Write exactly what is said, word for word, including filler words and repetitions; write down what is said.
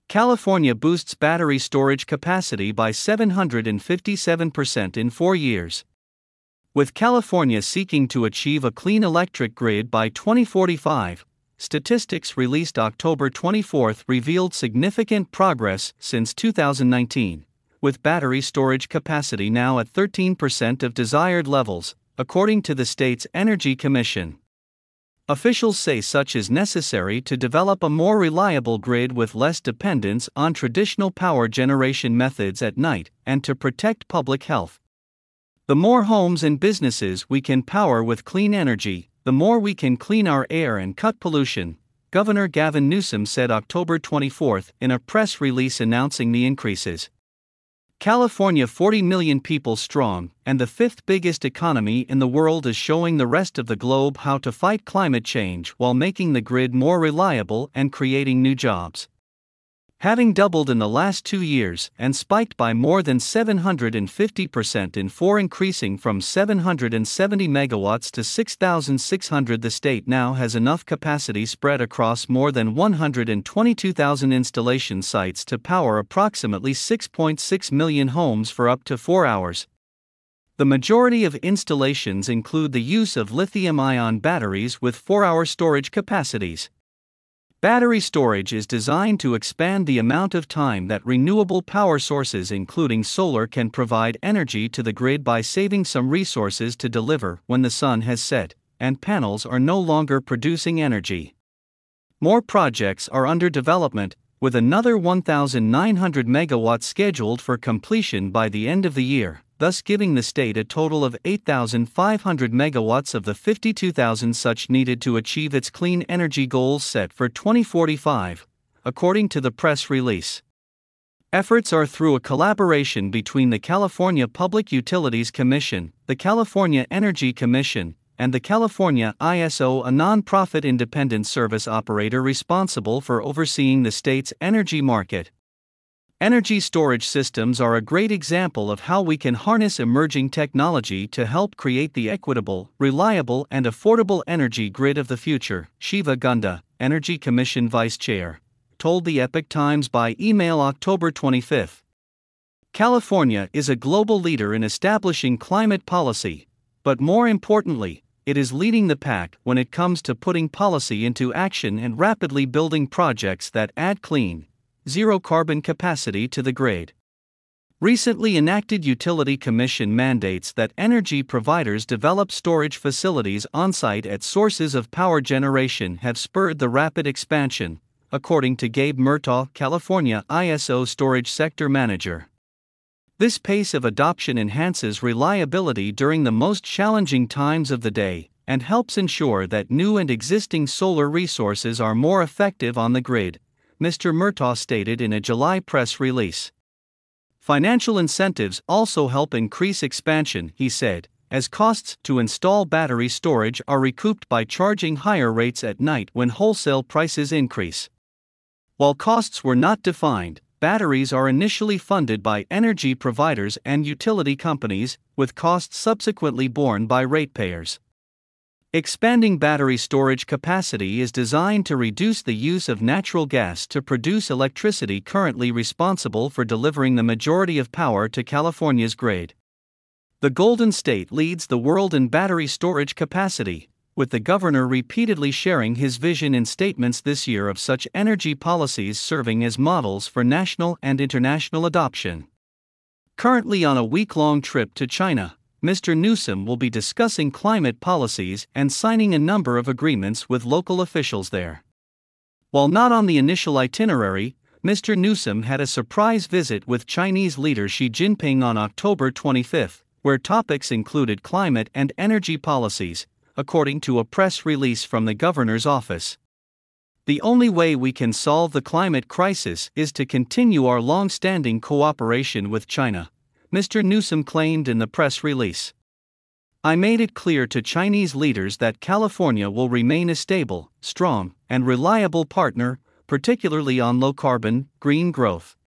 California boosts battery storage capacity by seven hundred fifty-seven percent in four years. With California seeking to achieve a clean electric grid by twenty forty-five, statistics released October twenty-fourth revealed significant progress since two thousand nineteen, with battery storage capacity now at thirteen percent of desired levels, according to the state's Energy Commission. Officials say such is necessary to develop a more reliable grid with less dependence on traditional power generation methods at night and to protect public health. The more homes and businesses we can power with clean energy, the more we can clean our air and cut pollution, Governor Gavin Newsom said October twenty-fourth in a press release announcing the increases. California, forty million people strong, and the fifth biggest economy in the world, is showing the rest of the globe how to fight climate change while making the grid more reliable and creating new jobs. Having doubled in the last two years and spiked by more than seven hundred fifty percent in four, increasing from seven hundred seventy megawatts to six thousand six hundred, the state now has enough capacity spread across more than one hundred twenty-two thousand installation sites to power approximately six point six million homes for up to four hours. The majority of installations include the use of lithium-ion batteries with four-hour storage capacities. Battery storage is designed to expand the amount of time that renewable power sources, including solar, can provide energy to the grid by saving some resources to deliver when the sun has set and panels are no longer producing energy. More projects are under development, with another one thousand nine hundred megawatts scheduled for completion by the end of the year, thus giving the state a total of eight thousand five hundred megawatts of the fifty-two thousand such needed to achieve its clean energy goals set for twenty forty-five, according to the press release. Efforts are through a collaboration between the California Public Utilities Commission, the California Energy Commission, and the California I S O, a nonprofit independent service operator responsible for overseeing the state's energy market. Energy storage systems are a great example of how we can harness emerging technology to help create the equitable, reliable, and affordable energy grid of the future, Shiva Gunda, Energy Commission Vice Chair, told the Epoch Times by email October twenty-fifth. California is a global leader in establishing climate policy, but more importantly, it is leading the pack when it comes to putting policy into action and rapidly building projects that add clean, zero-carbon capacity to the grid. Recently enacted Utility Commission mandates that energy providers develop storage facilities on-site at sources of power generation have spurred the rapid expansion, according to Gabe Murtaugh, California I S O Storage Sector Manager. This pace of adoption enhances reliability during the most challenging times of the day and helps ensure that new and existing solar resources are more effective on the grid, Mister Murtaugh stated in a July press release. Financial incentives also help increase expansion, he said, as costs to install battery storage are recouped by charging higher rates at night when wholesale prices increase. While costs were not defined, batteries are initially funded by energy providers and utility companies, with costs subsequently borne by ratepayers. Expanding battery storage capacity is designed to reduce the use of natural gas to produce electricity, currently responsible for delivering the majority of power to California's grid. The Golden State leads the world in battery storage capacity, with the governor repeatedly sharing his vision in statements this year of such energy policies serving as models for national and international adoption. Currently on a week-long trip to China, Mister Newsom will be discussing climate policies and signing a number of agreements with local officials there. While not on the initial itinerary, Mister Newsom had a surprise visit with Chinese leader Xi Jinping on October twenty-fifth, where topics included climate and energy policies, according to a press release from the governor's office. The only way we can solve the climate crisis is to continue our long-standing cooperation with China, Mister Newsom claimed in the press release. I made it clear to Chinese leaders that California will remain a stable, strong, and reliable partner, particularly on low-carbon, green growth.